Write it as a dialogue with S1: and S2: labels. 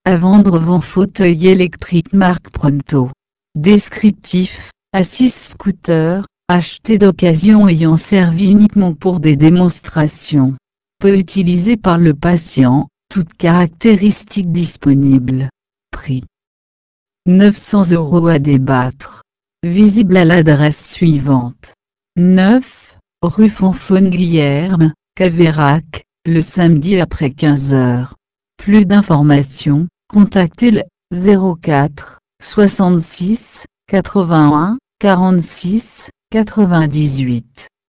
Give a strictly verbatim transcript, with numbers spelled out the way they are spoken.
S1: À vendre vos fauteuils électriques marque Pronto. Descriptif, Assist Scooter, acheté d'occasion ayant servi uniquement pour des démonstrations. Peu utilisé par le patient, toutes caractéristiques disponibles. Prix neuf cents euros à débattre. Visible à l'adresse suivante. neuf, rue Fonfaune-Guillerme, Caveyrac, le samedi après quinze heures. Plus d'informations, contactez le zéro quatre, soixante-six, quatre-vingt-un, quarante-six, quatre-vingt-dix-huit.